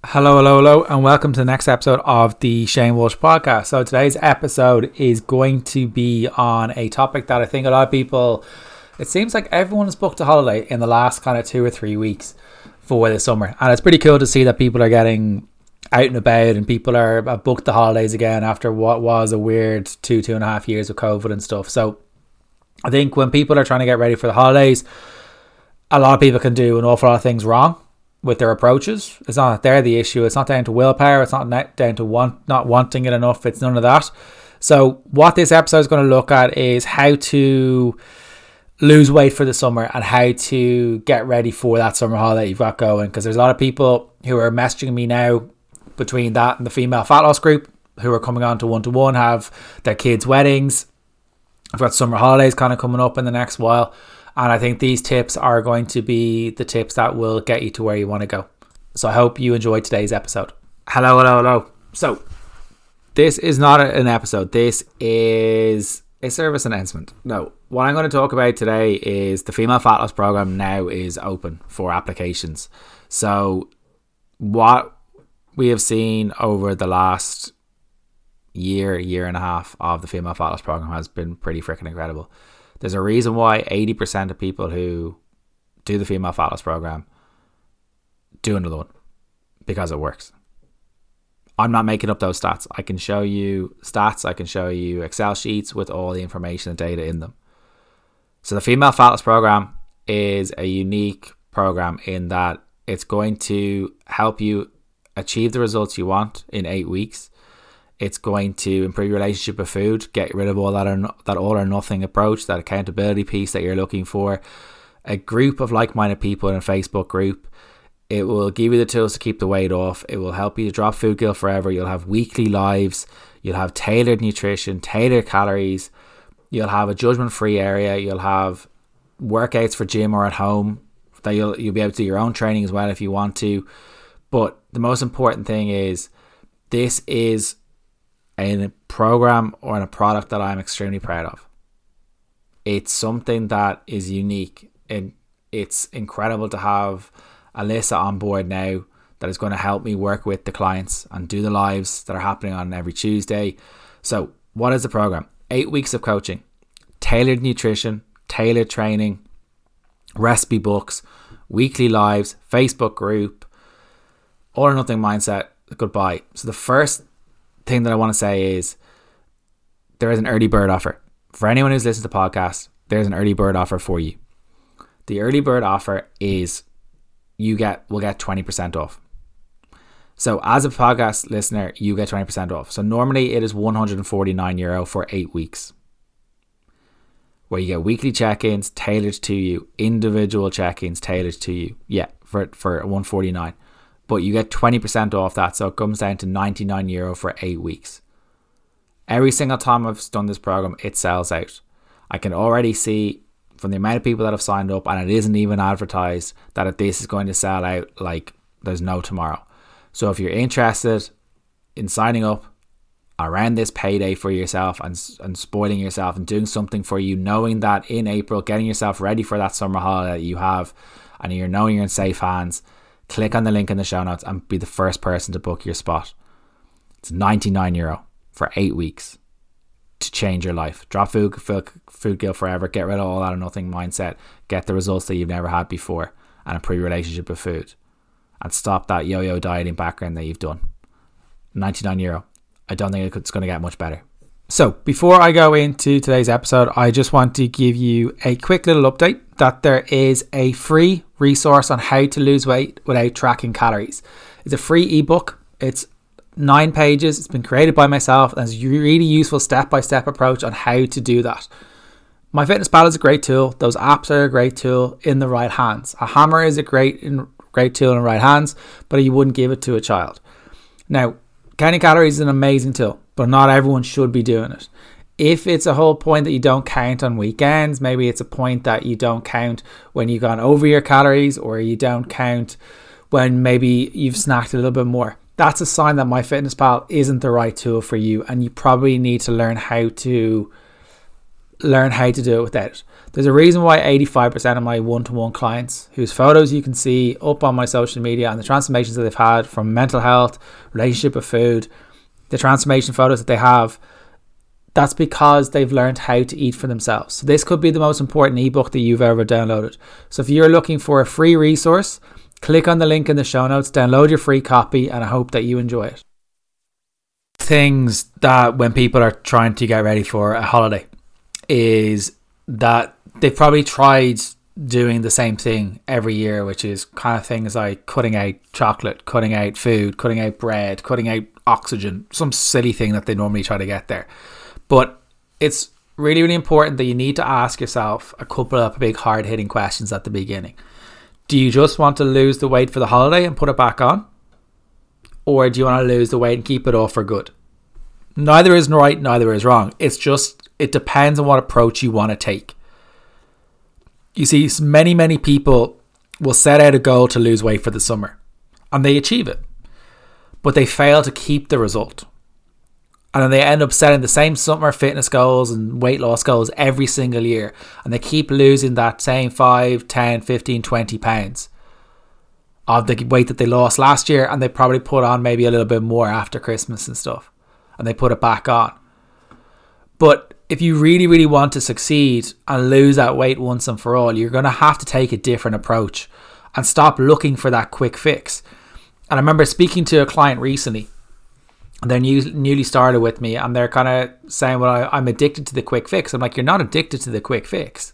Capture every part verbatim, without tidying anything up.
Hello, hello, hello, and welcome to the next episode of the Shane Walsh podcast. So today's episode is going to be on a topic that I think a lot of people, it seems like everyone has booked a holiday in the last kind of two or three weeks for the summer. And it's pretty cool to see that people are getting out and about and people are have booked the holidays again after what was a weird two, two and a half years of COVID and stuff. So I think when people are trying to get ready for the holidays, a lot of people can do an awful lot of things wrong with their approaches. It's not that they're the issue. It's not down to willpower. It's not down to want not wanting it enough. It's none of that. So what this episode is going to look at is how to lose weight for the summer and how to get ready for that summer holiday you've got going. Because there's a lot of people who are messaging me now between that and the female fat loss group who are coming on to one-to-one, have their kids' weddings. I've got summer holidays kind of coming up in the next while. And I think these tips are going to be the tips that will get you to where you want to go. So I hope you enjoyed today's episode. Hello, hello, hello. So this is not an episode. This is a service announcement. No, what I'm going to talk about today is the Female Fat Loss Program now is open for applications. So what we have seen over the last year, year and a half of the Female Fat Loss Program has been pretty freaking incredible. There's a reason why eighty percent of people who do the Female Fat Loss Program do another one, because it works. I'm not making up those stats. I can show you stats. I can show you Excel sheets with all the information and data in them. So the Female Fat Loss Program is a unique program in that it's going to help you achieve the results you want in eight weeks. It's going to improve your relationship with food, get rid of all that or no, that all or nothing approach, that accountability piece that you're looking for. A group of like-minded people in a Facebook group. It will give you the tools to keep the weight off. It will help you to drop food guilt forever. You'll have weekly lives. You'll have tailored nutrition, tailored calories. You'll have a judgment-free area. You'll have workouts for gym or at home that you'll you'll be able to do your own training as well if you want to. But the most important thing is this is a program or a product that I'm extremely proud of. It's something that is unique, and it's incredible to have Alyssa on board now that is going to help me work with the clients and do the lives that are happening on every Tuesday. So what is the program? Eight weeks of coaching, tailored nutrition, tailored training, recipe books, weekly lives, Facebook group, all or nothing mindset, goodbye. So the first thing that I want to say is there is an early bird offer. For anyone who's listened to the podcast, there's an early bird offer for you. The early bird offer is you get will get twenty percent off. So as a podcast listener, you get twenty percent off. So normally it is one hundred forty-nine euro for eight weeks. Where you get weekly check-ins tailored to you, individual check-ins tailored to you. Yeah, for for one hundred forty-nine. But you get twenty percent off that, so it comes down to ninety-nine euro for eight weeks. Every single time I've done this program, it sells out. I can already see from the amount of people that have signed up, and it isn't even advertised, that this is going to sell out like there's no tomorrow. So if you're interested in signing up around this payday for yourself and, and spoiling yourself and doing something for you, knowing that in April, getting yourself ready for that summer holiday that you have, and you're knowing you're in safe hands, click on the link in the show notes and be the first person to book your spot. It's ninety-nine euro for eight weeks to change your life. Drop food, food, food guilt forever. Get rid of all that or nothing mindset. Get the results that you've never had before and improve your relationship with food. And stop that yo-yo dieting background that you've done. ninety-nine euro. I don't think it's going to get much better. So before I go into today's episode, I just want to give you a quick little update that there is a free resource on how to lose weight without tracking calories. It's a free ebook. It's nine pages. It's been created by myself and it's a really useful step-by-step approach on how to do that. MyFitnessPal is a great tool. Those apps are a great tool in the right hands. A hammer is a great, great tool in the right hands, but you wouldn't give it to a child. Now, counting calories is an amazing tool, but not everyone should be doing it. If it's a whole point that you don't count on weekends, maybe it's a point that you don't count when you've gone over your calories, or you don't count when maybe you've snacked a little bit more. That's a sign that MyFitnessPal isn't the right tool for you, and you probably need to learn how to learn how to do it without it. There's a reason why eighty-five percent of my one-to-one clients, whose photos you can see up on my social media and the transformations that they've had from mental health, relationship with food, the transformation photos that they have, that's because they've learned how to eat for themselves. So this could be the most important ebook that you've ever downloaded. So if you're looking for a free resource, click on the link in the show notes, download your free copy, and I hope that you enjoy it. Things that when people are trying to get ready for a holiday is that they've probably tried doing the same thing every year, which is kind of things like cutting out chocolate, cutting out food, cutting out bread, cutting out oxygen, some silly thing that they normally try to get there. But it's really, really important that you need to ask yourself a couple of big hard-hitting questions at the beginning. Do you just want to lose the weight for the holiday and put it back on? Or do you want to lose the weight and keep it off for good? Neither is right, neither is wrong. It's just, it depends on what approach you want to take. You see, many, many people will set out a goal to lose weight for the summer and they achieve it, but they fail to keep the result. And then they end up setting the same summer fitness goals and weight loss goals every single year. And they keep losing that same five, ten, fifteen, twenty pounds of the weight that they lost last year. And they probably put on maybe a little bit more after Christmas and stuff. And they put it back on. But if you really, really want to succeed and lose that weight once and for all, you're going to have to take a different approach and stop looking for that quick fix. And I remember speaking to a client recently. They're new, newly started with me and they're kind of saying, well, I, I'm addicted to the quick fix. I'm like, you're not addicted to the quick fix.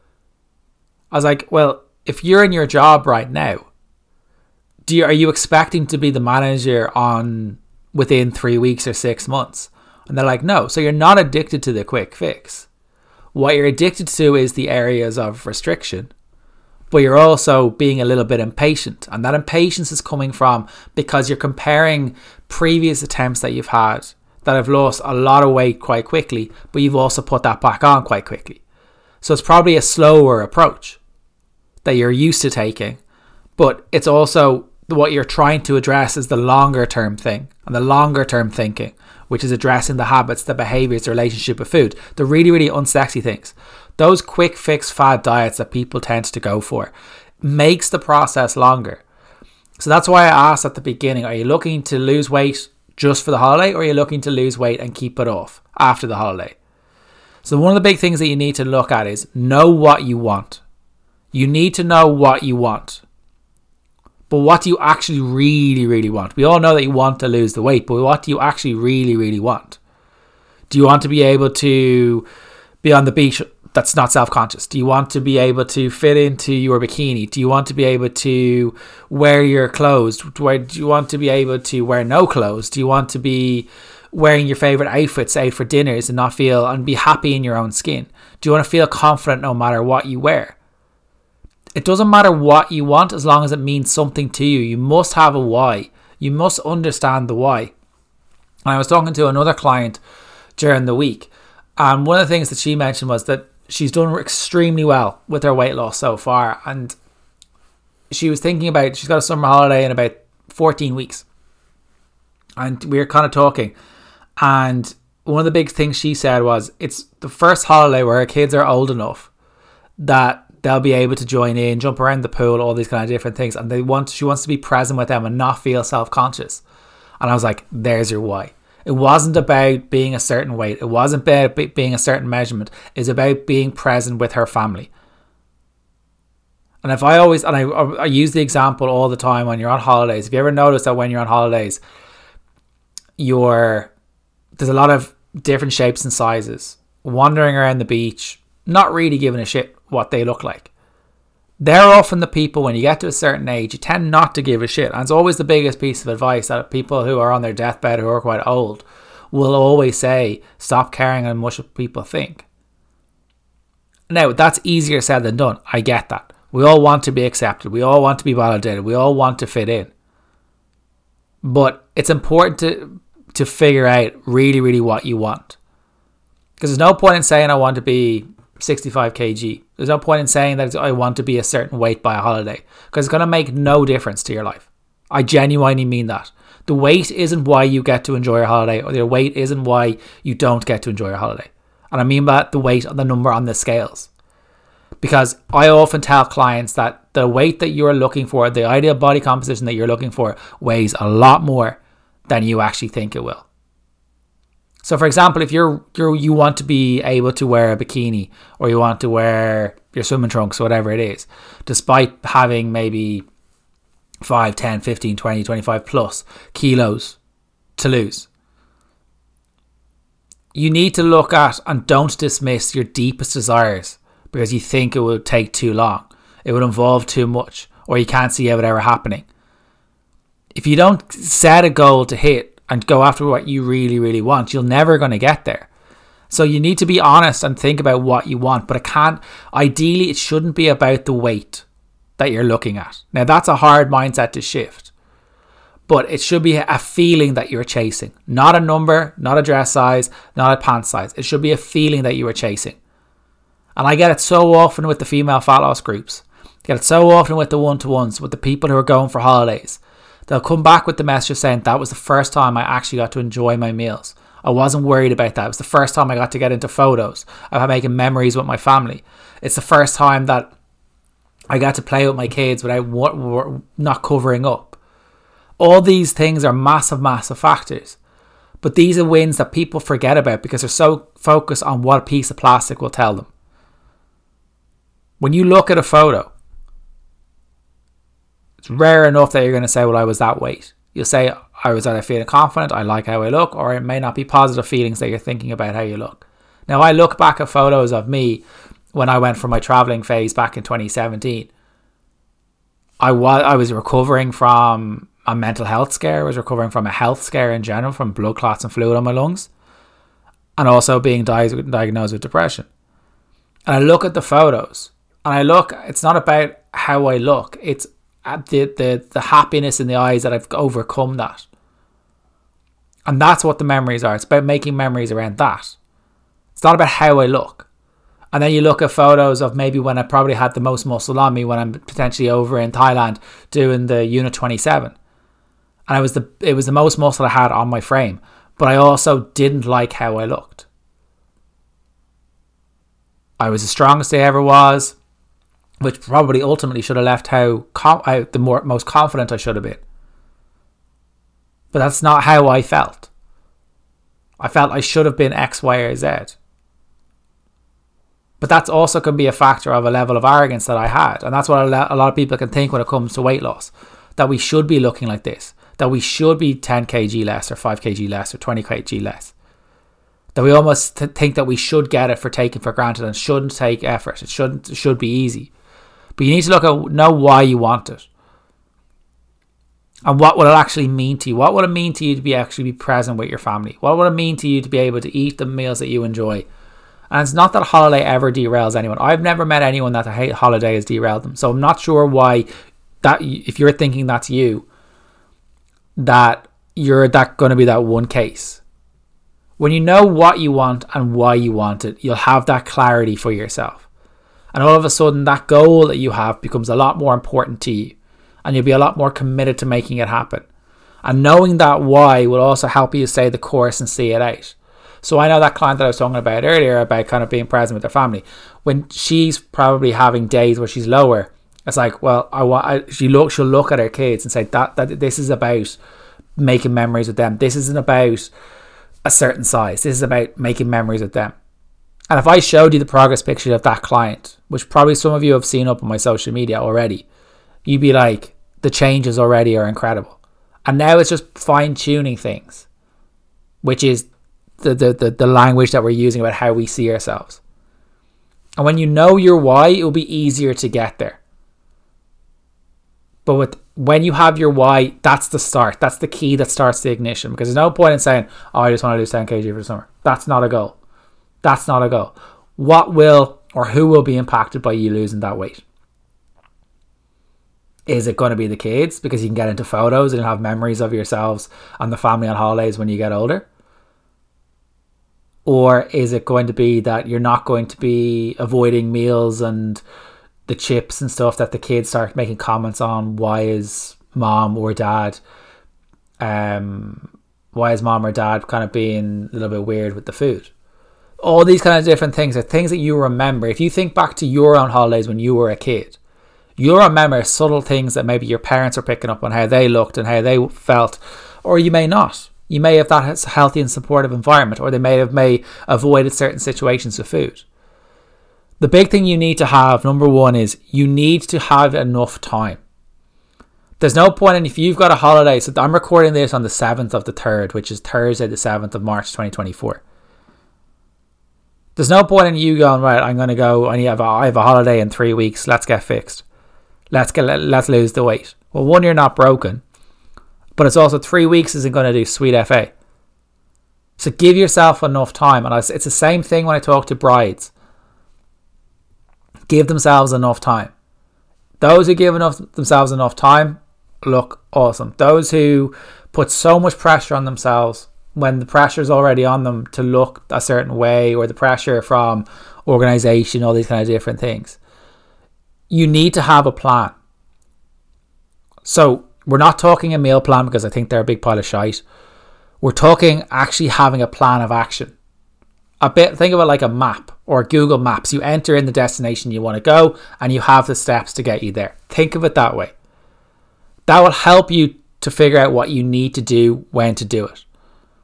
I was like, well, if you're in your job right now, do you, are you expecting to be the manager on within three weeks or six months? And they're like, no. So you're not addicted to the quick fix. What you're addicted to is the areas of restriction. But you're also being a little bit impatient. And that impatience is coming from because you're comparing previous attempts that you've had that have lost a lot of weight quite quickly, but you've also put that back on quite quickly. So it's probably a slower approach that you're used to taking, but it's also what you're trying to address is the longer term thing and the longer term thinking, which is addressing the habits, the behaviors, the relationship with food, the really, really unsexy things. Those quick fix fad diets that people tend to go for makes the process longer. So that's why I asked at the beginning, are you looking to lose weight just for the holiday, or are you looking to lose weight and keep it off after the holiday? So one of the big things that you need to look at is know what you want. You need to know what you want. But what do you actually really, really want? We all know that you want to lose the weight, but what do you actually really, really want? Do you want to be able to be on the beach that's not self-conscious? Do you want to be able to fit into your bikini? Do you want to be able to wear your clothes? Do you want to be able to wear no clothes? Do you want to be wearing your favorite outfits out for dinners and not feel and be happy in your own skin? Do you want to feel confident no matter what you wear? It doesn't matter what you want as long as it means something to you. You must have a why. You must understand the why. And I was talking to another client during the week, and one of the things that she mentioned was that she's done extremely well with her weight loss so far. And she was thinking about, she's got a summer holiday in about fourteen weeks. And we were kind of talking. And one of the big things she said was, it's the first holiday where her kids are old enough that they'll be able to join in, jump around the pool, all these kind of different things. And they want, she wants to be present with them and not feel self-conscious. And I was like, there's your why. It wasn't about being a certain weight. It wasn't about being a certain measurement. It's about being present with her family. And if I always, and I, I use the example all the time when you're on holidays. If you ever notice that when you're on holidays, you're, there's a lot of different shapes and sizes, wandering around the beach, not really giving a shit what they look like. They're often the people, when you get to a certain age, you tend not to give a shit. And it's always the biggest piece of advice that people who are on their deathbed, who are quite old, will always say, stop caring how much people think. Now, that's easier said than done. I get that. We all want to be accepted. We all want to be validated. We all want to fit in. But it's important to, to figure out really, really what you want. Because there's no point in saying I want to be sixty-five kilograms. There's no point in saying that I want to be a certain weight by a holiday, because it's going to make no difference to your life. I genuinely mean that. The weight isn't why you get to enjoy your holiday, or the weight isn't why you don't get to enjoy your holiday. And I mean by the weight of the number on the scales. Because I often tell clients that the weight that you're looking for, the ideal body composition that you're looking for, weighs a lot more than you actually think it will. So for example, if you're, you're you want to be able to wear a bikini, or you want to wear your swimming trunks, whatever it is, despite having maybe five, ten, fifteen, twenty, twenty-five plus kilos to lose, you need to look at and don't dismiss your deepest desires because you think it will take too long, it would involve too much, or you can't see it ever happening. If you don't set a goal to hit and go after what you really, really want, you're never going to get there. So you need to be honest and think about what you want, but it can't, ideally it shouldn't be about the weight that you're looking at. Now that's a hard mindset to shift, but it should be a feeling that you're chasing, not a number, not a dress size, not a pant size. It should be a feeling that you are chasing. And I get it so often with the female fat loss groups. I get it so often with the one-to-ones, with the people who are going for holidays. They'll come back with the message saying, that was the first time I actually got to enjoy my meals. I wasn't worried about that. It was the first time I got to get into photos. I'm making memories with my family. It's the first time that I got to play with my kids without not covering up. All these things are massive, massive factors. But these are wins that people forget about because they're so focused on what a piece of plastic will tell them. When you look at a photo, it's rare enough that you're going to say, well, I was that weight. You'll say, I was either feeling confident, I like how I look, or it may not be positive feelings that you're thinking about how you look. Now, I look back at photos of me when I went for my traveling phase back in twenty seventeen. I was, I was recovering from a mental health scare. I was recovering from a health scare in general, from blood clots and fluid on my lungs, and also being di- diagnosed with depression. And I look at the photos, and I look, it's not about how I look, it's at the, the, the happiness in the eyes that I've overcome that. And that's what the memories are. It's about making memories around that. It's not about how I look. And then you look at photos of maybe when I probably had the most muscle on me when I'm potentially over in Thailand doing the Unit twenty-seven. And I was the it was the most muscle I had on my frame. But I also didn't like how I looked. I was the strongest I ever was, which probably ultimately should have left how, com- how the more most confident I should have been. But that's not how I felt. I felt I should have been X, Y, or Z. But that's also can be a factor of a level of arrogance that I had. And that's what a lot of people can think when it comes to weight loss. That we should be looking like this. That we should be ten kilograms less, or five kilograms less, or twenty kilograms less. That we almost th- think that we should get it for taking for granted and shouldn't take effort. It shouldn't. It should be easy. But you need to look at, know why you want it. And what will it actually mean to you? What will it mean to you to be actually be present with your family? What will it mean to you to be able to eat the meals that you enjoy? And it's not that holiday ever derails anyone. I've never met anyone that a holiday has derailed them. So I'm not sure why that, if you're thinking that's you, that you're that going to be that one case. When you know what you want and why you want it, you'll have that clarity for yourself. And all of a sudden, that goal that you have becomes a lot more important to you. And you'll be a lot more committed to making it happen. And knowing that why will also help you stay the course and see it out. So I know that client that I was talking about earlier, about kind of being present with their family. When she's probably having days where she's lower, it's like, well, I want. I, she look, she'll look at her kids and say that that this is about making memories with them. This isn't about a certain size. This is about making memories with them. And if I showed you the progress picture of that client, which probably some of you have seen up on my social media already, you'd be like, the changes already are incredible. And now it's just fine-tuning things, which is the, the, the, the language that we're using about how we see ourselves. And when you know your why, it will be easier to get there. But with, when you have your why, that's the start. That's the key that starts the ignition. Because there's no point in saying, oh, I just want to lose ten kilograms for the summer. That's not a goal. That's not a goal. What will or who will be impacted by you losing that weight? Is it going to be the kids because you can get into photos and you'll have memories of yourselves and the family on holidays when you get older? Or is it going to be that you're not going to be avoiding meals and the chips and stuff that the kids start making comments on? Why is mom or dad um why is mom or dad kind of being a little bit weird with the food? All these kind of different things are things that you remember. If you think back to your own holidays when you were a kid, you'll remember subtle things that maybe your parents are picking up on how they looked and how they felt, or you may not. You may have that healthy and supportive environment, or they may have may avoided certain situations with food. The big thing you need to have, number one, is you need to have enough time. There's no point in, if you've got a holiday, so I'm recording this on the seventh of the third, which is Thursday the seventh of March twenty twenty-four. There's no point in you going, right, I'm going to go, I have a, I have a holiday in three weeks, let's get fixed. Let's get, let's lose the weight. Well, one, you're not broken, but it's also three weeks isn't going to do sweet F A. So give yourself enough time. And it's the same thing when I talk to brides. Give themselves enough time. Those who give enough themselves enough time look awesome. Those who put so much pressure on themselves when the pressure is already on them to look a certain way, or the pressure from organization, all these kind of different things. You need to have a plan. So we're not talking a meal plan, because I think they're a big pile of shite. We're talking actually having a plan of action. A bit, think of it like a map or Google Maps. You enter in the destination you want to go and you have the steps to get you there. Think of it that way. That will help you to figure out what you need to do, when to do it.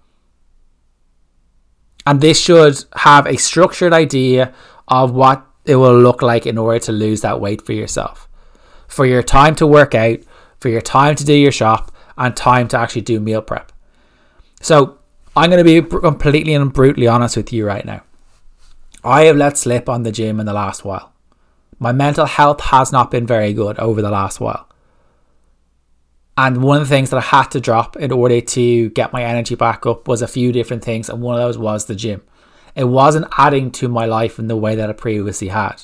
And this should have a structured idea of what it will look like in order to lose that weight for yourself. For your time to work out, for your time to do your shop, and time to actually do meal prep. So I'm going to be completely and brutally honest with you right now. I have let slip on the gym in the last while. My mental health has not been very good over the last while. And one of the things that I had to drop in order to get my energy back up was a few different things. And one of those was the gym. It wasn't adding to my life in the way that it previously had.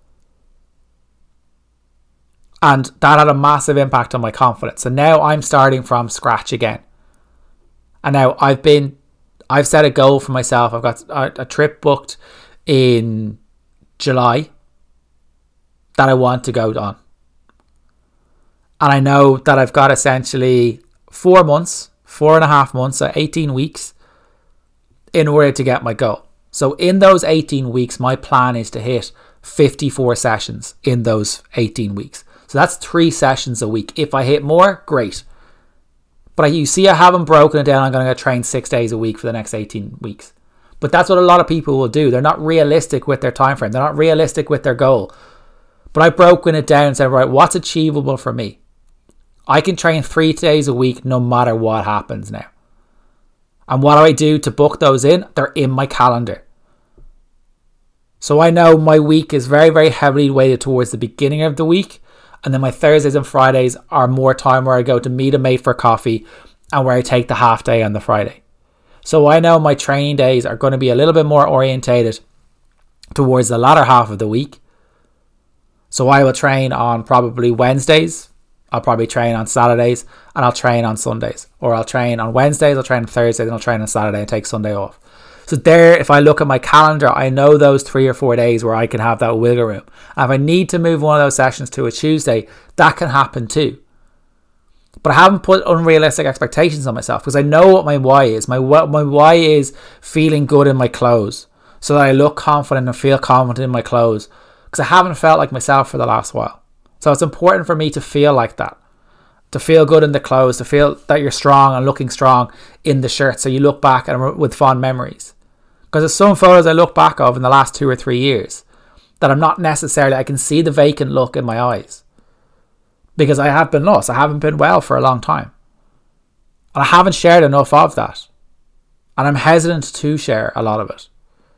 And that had a massive impact on my confidence. So now I'm starting from scratch again. And now I've been, I've set a goal for myself. I've got a, a trip booked in July that I want to go on. And I know that I've got essentially four months, four and a half months, so eighteen weeks in order to get my goal. So in those eighteen weeks, my plan is to hit fifty-four sessions in those eighteen weeks. So that's three sessions a week. If I hit more, great. But you see, I haven't broken it down. I'm going to go train six days a week for the next eighteen weeks. But that's what a lot of people will do. They're not realistic with their time frame. They're not realistic with their goal. But I've broken it down and said, right, what's achievable for me? I can train three days a week no matter what happens now. And what do I do to book those in? They're in my calendar. So I know my week is very, very heavily weighted towards the beginning of the week. And then my Thursdays and Fridays are more time where I go to meet a mate for coffee and where I take the half day on the Friday. So I know my training days are going to be a little bit more orientated towards the latter half of the week. So I will train on probably Wednesdays. I'll probably train on Saturdays, and I'll train on Sundays. Or I'll train on Wednesdays, I'll train on Thursdays, and I'll train on Saturday and take Sunday off. So there, if I look at my calendar, I know those three or four days where I can have that wiggle room. And if I need to move one of those sessions to a Tuesday, that can happen too. But I haven't put unrealistic expectations on myself, because I know what my why is. My, my why is feeling good in my clothes, so that I look confident and feel confident in my clothes, because I haven't felt like myself for the last while. So it's important for me to feel like that, to feel good in the clothes, to feel that you're strong and looking strong in the shirt, so you look back and with fond memories. Because there's some photos I look back of in the last two or three years that I'm not necessarily, I can see the vacant look in my eyes, because I have been lost. I haven't been well for a long time. And I haven't shared enough of that. And I'm hesitant to share a lot of it.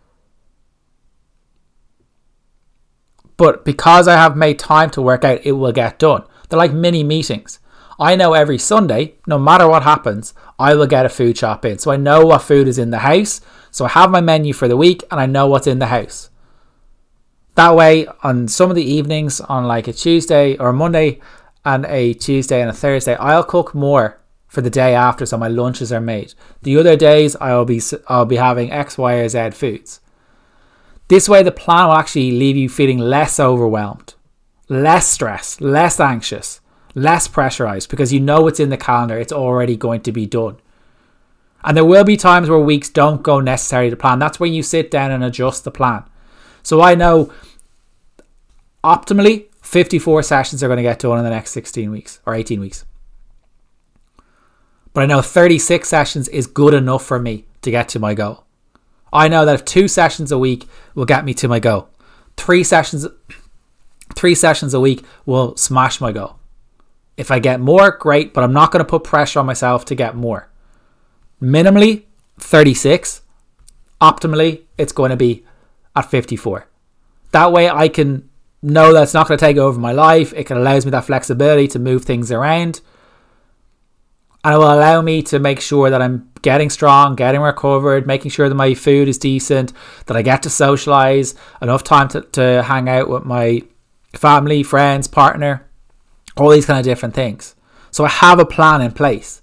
But because I have made time to work out, it will get done. They're like mini meetings. I know every Sunday, no matter what happens, I will get a food shop in. So I know what food is in the house. So I have my menu for the week and I know what's in the house. That way, on some of the evenings, on like a Tuesday or a Monday and a Tuesday and a Thursday, I'll cook more for the day after, so my lunches are made. The other days, I'll be I'll be having X, Y, or Z foods. This way, the plan will actually leave you feeling less overwhelmed, less stressed, less anxious, less pressurized, because you know it's in the calendar. It's already going to be done. And there will be times where weeks don't go necessarily to plan. That's when you sit down and adjust the plan. So I know optimally fifty-four sessions are going to get done in the next sixteen weeks or eighteen weeks. But I know thirty-six sessions is good enough for me to get to my goal. I know that if two sessions a week will get me to my goal, three sessions, three sessions a week will smash my goal. If I get more, great, but I'm not going to put pressure on myself to get more. Minimally thirty-six. Optimally, it's going to be at fifty-four. That way I can know that it's not going to take over my life. It can allows me that flexibility to move things around. And it will allow me to make sure that I'm getting strong, getting recovered, making sure that my food is decent, that I get to socialise, enough time to, to hang out with my family, friends, partner, all these kind of different things. So I have a plan in place.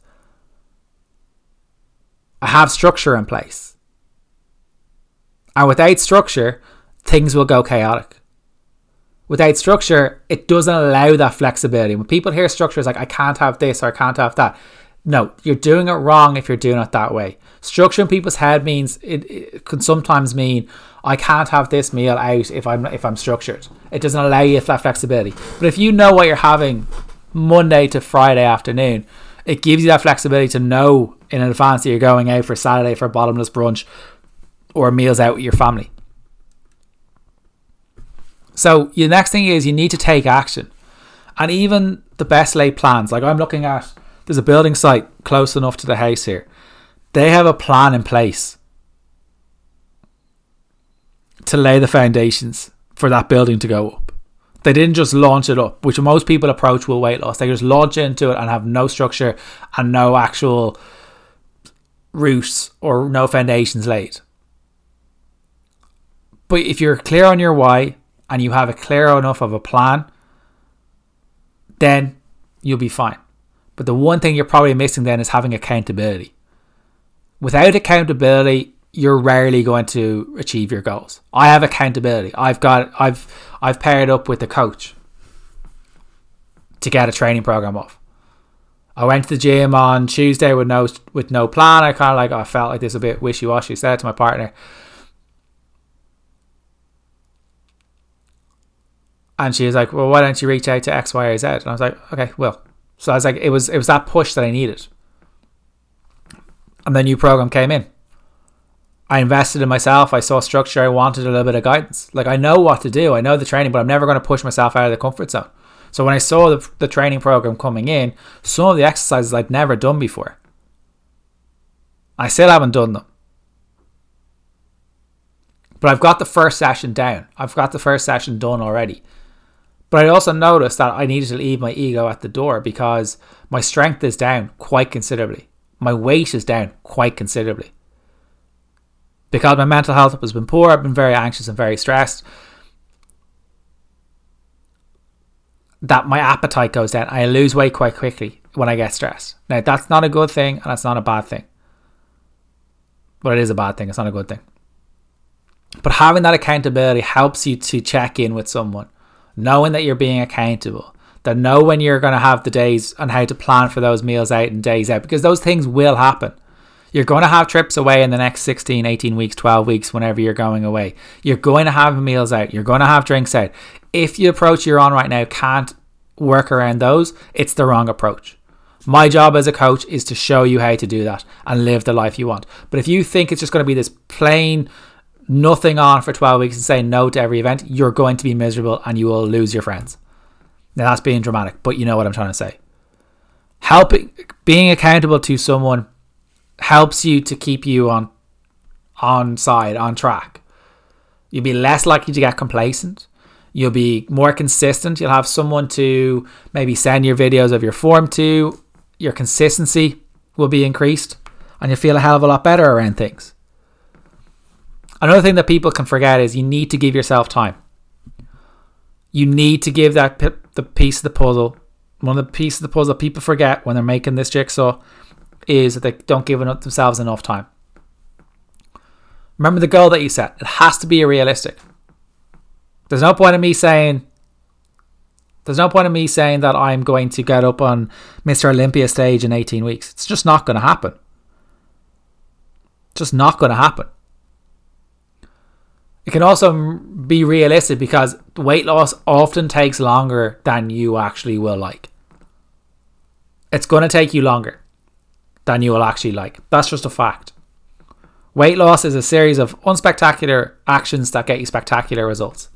I have structure in place. And without structure, things will go chaotic. Without structure, it doesn't allow that flexibility. When people hear structure, it's like, I can't have this or I can't have that. No, you're doing it wrong if you're doing it that way. Structure in people's head means, it, it can sometimes mean, I can't have this meal out if I'm if I'm structured. It doesn't allow you that flexibility. But if you know what you're having Monday to Friday afternoon, it gives you that flexibility to know in advance that you're going out for Saturday for a bottomless brunch or meals out with your family. So the next thing is you need to take action. And even the best laid plans, like I'm looking at, there's a building site close enough to the house here. They have a plan in place to lay the foundations for that building to go up. They didn't just launch it up, which most people approach with weight loss. They just launch into it and have no structure and no actual roots or no foundations laid. But if you're clear on your why and you have a clear enough of a plan, then you'll be fine. But the one thing you're probably missing then is having accountability. Without accountability, you're rarely going to achieve your goals. I have accountability. I've got I've I've paired up with the coach to get a training program off. I went to the gym on Tuesday with no with no plan. I kind of like I felt like this was a bit wishy-washy. Said to my partner, and she was like, "Well, why don't you reach out to X, Y, or Z?" And I was like, "Okay, well." So I was like, it was it was that push that I needed. And the new program came in. I invested in myself. I saw structure. I wanted a little bit of guidance. Like I know what to do. I know the training, but I'm never going to push myself out of the comfort zone. So when I saw the, the training program coming in, some of the exercises I'd never done before, I still haven't done them. But I've got the first session down. I've got the first session done already. But I also noticed that I needed to leave my ego at the door because my strength is down quite considerably. My weight is down quite considerably. Because my mental health has been poor, I've been very anxious and very stressed. That my appetite goes down. I lose weight quite quickly when I get stressed. Now, that's not a good thing and that's not a bad thing. But it is a bad thing. It's not a good thing. But having that accountability helps you to check in with someone. Knowing that you're being accountable. That know when you're going to have the days and how to plan for those meals out and days out. Because those things will happen. You're going to have trips away in the next sixteen, eighteen weeks, twelve weeks, whenever you're going away. You're going to have meals out. You're going to have drinks out. If the approach you're on right now can't work around those, it's the wrong approach. My job as a coach is to show you how to do that and live the life you want. But if you think it's just going to be this plain nothing on for twelve weeks and say no to every event, you're going to be miserable and you will lose your friends. Now that's being dramatic, but you know what I'm trying to say. Helping, being accountable to someone helps you to keep you on on side, on track. You'll be less likely to get complacent. You'll be more consistent. You'll have someone to maybe send your videos of your form to. Your consistency will be increased and you'll feel a hell of a lot better around things. Another thing that people can forget is you need to give yourself time. You need to give that p- the piece of the puzzle. One of the pieces of the puzzle that people forget when they're making this jigsaw is that they don't give themselves enough time. Remember the goal that you set. It has to be realistic. There's no point in me saying There's no point in me saying that I'm going to get up on Mister Olympia stage in eighteen weeks. It's just not going to happen. just not going to happen. It can also be realistic because weight loss often takes longer than you actually will like. It's going to take you longer than you will actually like. That's just a fact. Weight loss is a series of unspectacular actions that get you spectacular results.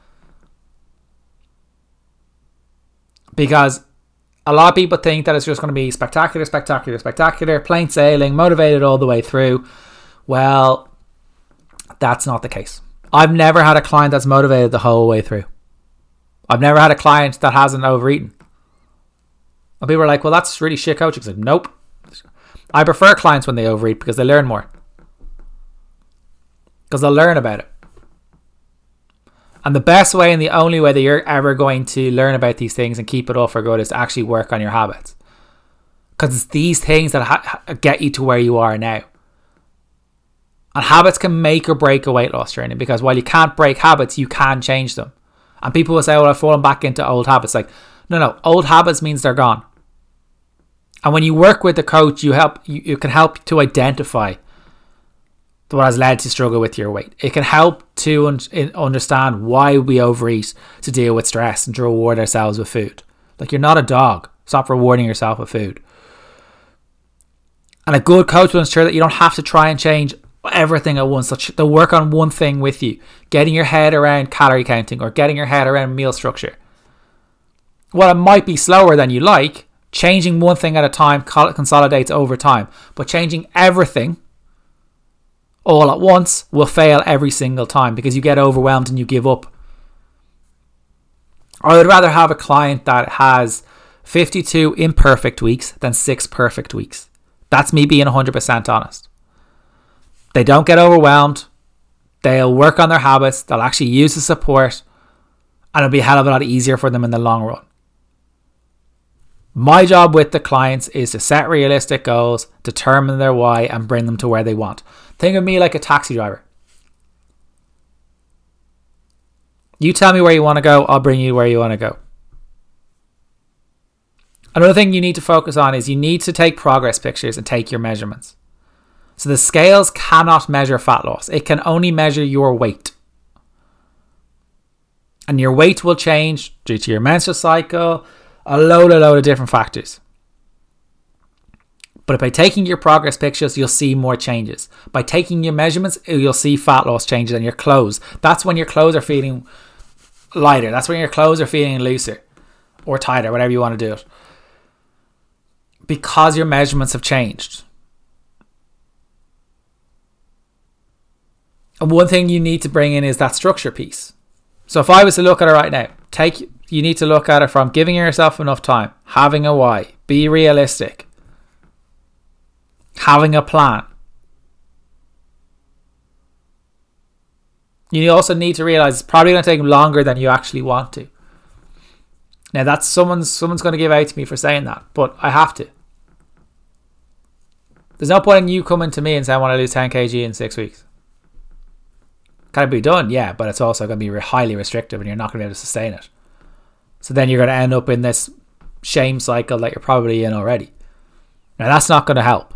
Because a lot of people think that it's just going to be spectacular, spectacular, spectacular, plain sailing, motivated all the way through. Well, that's not the case. I've never had a client that's motivated the whole way through. I've never had a client that hasn't overeaten. And people are like, well, that's really shit coaching. It's like, nope. I prefer clients when they overeat because they learn more. Because they'll learn about it. And the best way and the only way that you're ever going to learn about these things and keep it up for good is to actually work on your habits. Because it's these things that ha- get you to where you are now. And habits can make or break a weight loss journey, because while you can't break habits, you can change them. And people will say, well, I've fallen back into old habits. Like, no, no, old habits means they're gone. And when you work with the coach, you help. You, you can help to identify what has led to struggle with your weight. It can help to un- understand why we overeat to deal with stress and to reward ourselves with food. Like, you're not a dog. Stop rewarding yourself with food. And a good coach will ensure that you don't have to try and change everything at once. They'll work on one thing with you, getting your head around calorie counting or getting your head around meal structure. Well, it might be slower than you like. Changing one thing at a time consolidates over time, but changing everything all at once will fail every single time because you get overwhelmed and you give up. I would rather have a client that has fifty-two imperfect weeks than six perfect weeks. That's me being one hundred percent honest. They don't get overwhelmed. They'll work on their habits. They'll actually use the support. And it'll be a hell of a lot easier for them in the long run. My job with the clients is to set realistic goals, determine their why, and bring them to where they want. Think of me like a taxi driver. You tell me where you want to go, I'll bring you where you want to go. Another thing you need to focus on is you need to take progress pictures and take your measurements. So the scales cannot measure fat loss. It can only measure your weight. And your weight will change due to your menstrual cycle, a load, a load of different factors. But by taking your progress pictures, you'll see more changes. By taking your measurements, you'll see fat loss changes in your clothes. That's when your clothes are feeling lighter. That's when your clothes are feeling looser or tighter, whatever you want to do it. Because your measurements have changed. And one thing you need to bring in is that structure piece. So if I was to look at it right now, take you need to look at it from giving yourself enough time, having a why, be realistic, having a plan. You also need to realize it's probably going to take longer than you actually want to. Now that's someone's someone's going to give out to me for saying that, but I have to. There's no point in you coming to me and saying I want to lose ten kilograms in six weeks. Can it be done? Yeah, but it's also going to be highly restrictive and you're not going to be able to sustain it. So then you're going to end up in this shame cycle that you're probably in already. Now that's not going to help.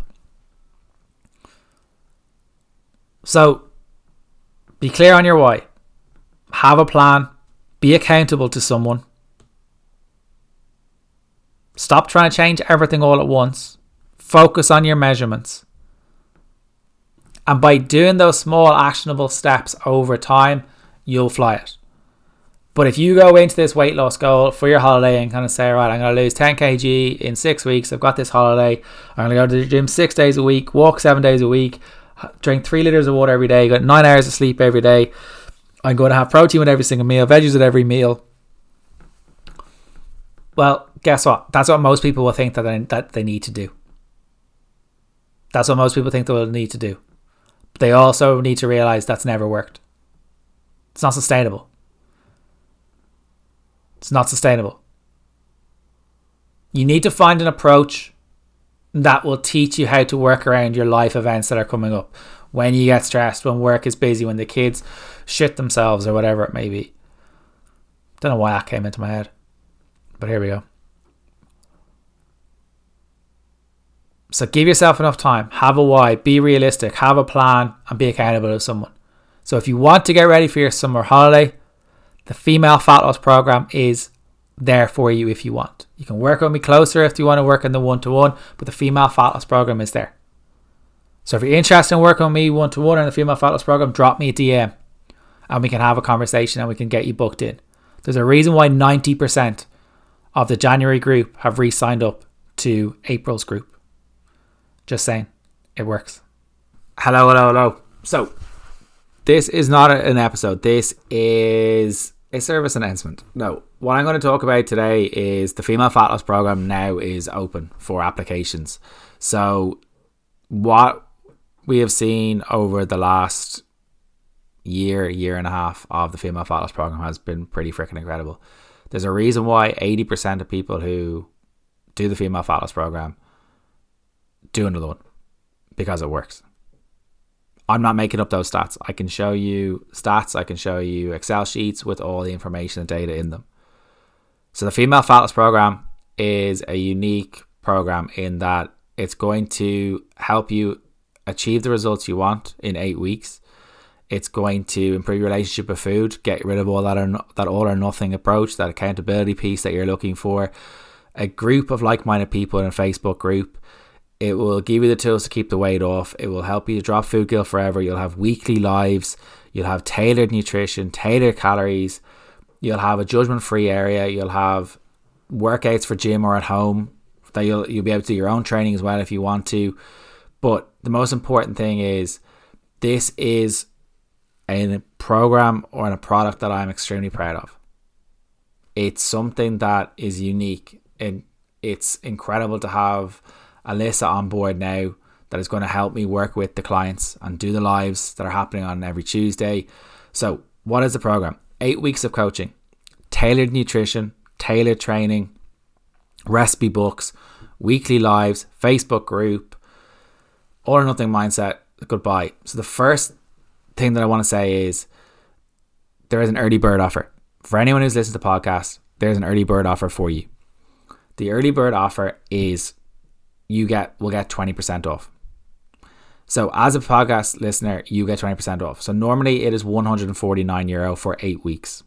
So be clear on your why. Have a plan. Be accountable to someone. Stop trying to change everything all at once. Focus on your measurements. And by doing those small actionable steps over time, you'll fly it. But if you go into this weight loss goal for your holiday and kind of say, right, I'm going to lose ten kilograms in six weeks. I've got this holiday. I'm going to go to the gym six days a week, walk seven days a week, drink three litres of water every day, got nine hours of sleep every day. I'm going to have protein with every single meal, veggies with every meal. Well, guess what? That's what most people will think that they, that they need to do. That's what most people think they will need to do. But they also need to realize that's never worked. It's not sustainable. It's not sustainable. You need to find an approach that will teach you how to work around your life events that are coming up. When you get stressed, when work is busy, when the kids shit themselves or whatever it may be. Don't know why that came into my head. But here we go. So give yourself enough time, have a why, be realistic, have a plan, and be accountable to someone. So if you want to get ready for your summer holiday, the Female Fat Loss Program is there for you if you want. You can work with me closer if you want to work in the one-to-one, but the Female Fat Loss Program is there. So if you're interested in working with me one-to-one in the Female Fat Loss Program, drop me a D M and we can have a conversation and we can get you booked in. There's a reason why ninety percent of the January group have re-signed up to April's group. Just saying, it works. Hello, hello, hello. So, this is not an episode. This is a service announcement. No, what I'm going to talk about today is the Female Fat Loss Program now is open for applications. So, what we have seen over the last year, year and a half of the Female Fat Loss Program has been pretty freaking incredible. There's a reason why eighty percent of people who do the Female Fat Loss Program do another one, because it works. I'm not making up those stats. I can show you stats, I can show you Excel sheets with all the information and data in them. So the Female Fat Loss Program is a unique program in that it's going to help you achieve the results you want in eight weeks. It's going to improve your relationship with food, get rid of all that, or, that all or nothing approach, that accountability piece that you're looking for. A group of like-minded people in a Facebook group. It will give you the tools to keep the weight off. It will help you to drop food guilt forever. You'll have weekly lives. You'll have tailored nutrition, tailored calories. You'll have a judgment-free area. You'll have workouts for gym or at home that you'll you'll be able to do your own training as well if you want to. But the most important thing is this is a program or a product that I'm extremely proud of. It's something that is unique, and it's incredible to have Alyssa on board now that is going to help me work with the clients and do the lives that are happening on every Tuesday. So what is the program? Eight weeks of coaching, tailored nutrition, tailored training, recipe books, weekly lives, Facebook group, all or nothing mindset, goodbye. So the first thing that I want to say is there is an early bird offer. For anyone who's listened to the podcast, there's an early bird offer for you. The early bird offer is you get will get twenty percent off. So as a podcast listener, you get twenty percent off. So normally it is one hundred forty-nine euro for eight weeks.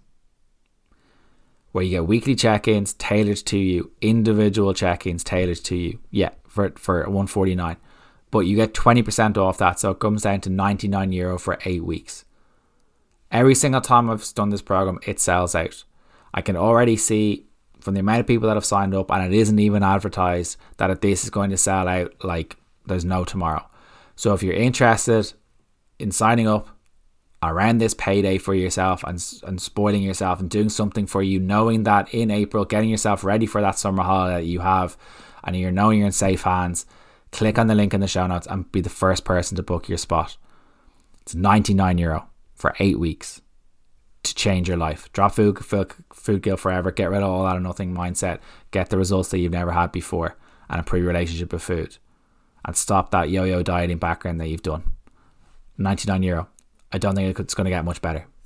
Where you get weekly check-ins tailored to you, individual check-ins tailored to you. Yeah, for for one hundred forty-nine. But you get twenty percent off that, so it comes down to ninety-nine euro for eight weeks. Every single time I've done this program, it sells out. I can already see from the amount of people that have signed up, and it isn't even advertised, that this is going to sell out like there's no tomorrow. So if you're interested in signing up around this payday for yourself and, and spoiling yourself and doing something for you, knowing that in April, getting yourself ready for that summer holiday that you have, and you're knowing you're in safe hands, click on the link in the show notes and be the first person to book your spot. It's ninety-nine euro for eight weeks to change your life. Drop food, food, food guilt forever. Get rid of all that or nothing mindset. Get the results that you've never had before and improve your relationship with food. And stop that yo-yo dieting background that you've done. ninety-nine euro. I don't think it's going to get much better.